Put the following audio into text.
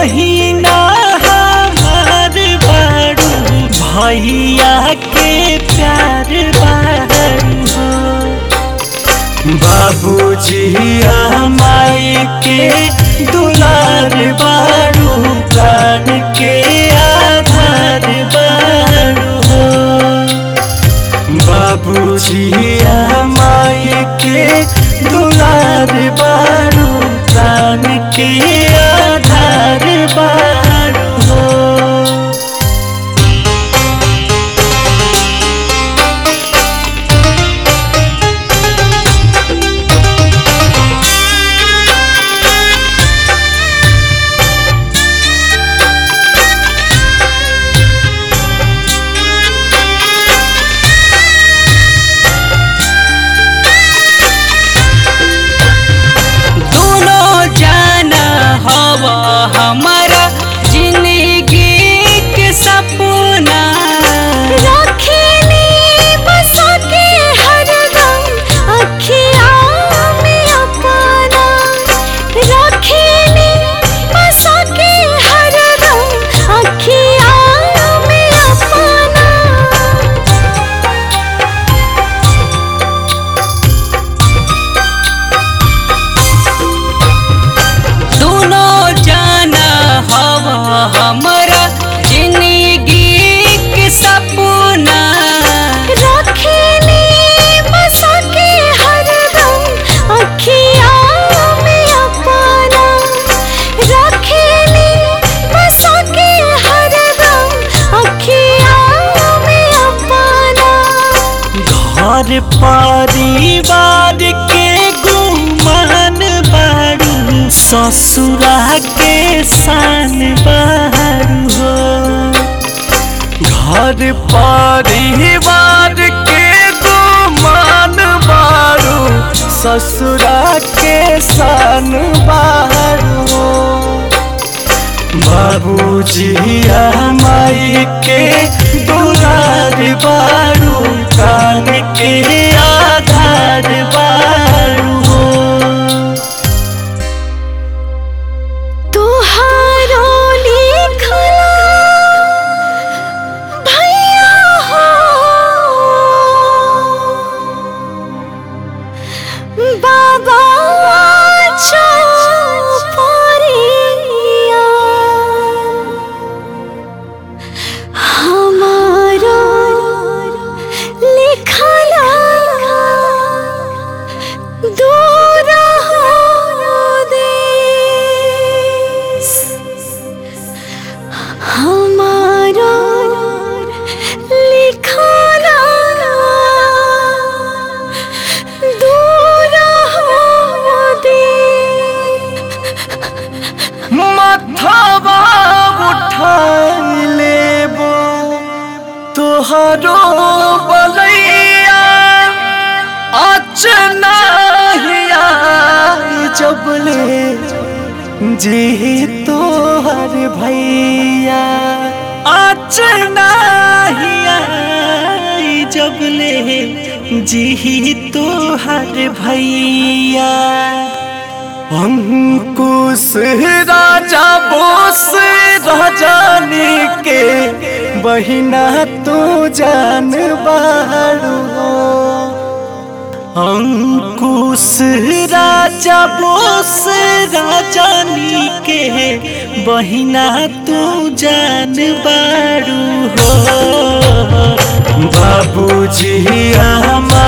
बहिना हमार बारू, भैया के प्यार बारू हो। बाबूजी माई के दुलार बारू, प्राण के आधार बारू हो। बाबूजी माई के दुलार बारू, प्राण के आधार बारू हो। हमारा जिंदगी के सपना रखेली बसा के हरदम अखियाँ में अपना, रखेली बसा के हरदम अखियाँ में अपना। हमारा जिंदगी के सपना रखेली बसा के हरदम अखियाँ में अपना, रखेली बसा के हरदम अखियाँ में अपना। घर परिवार के गुमान बारू, ससुरा के शान बारू हो। घर परिवार के गुमान बारू, ससुरा के शान बारू हो। बाबूजी माई के दुलार बारू, प्राण के आधार बारू हो। तुहारो लिखला भैया हो, बाबा चौपरिया हमारो लिखला दूर हो देश, हमारो लिखला दूर हो देश। माथावा उठा लेबो तोहरो बलैया, अचना हिया जबले जी तोहर भैया। अचना हिया जबले जी तोहर भैया। अंकुश राजा बोस राजानी के बहिना तू जान बारू हो। अंकुश राजा बोस राजानी के बहिना तू जान बारू हो। बाबूजी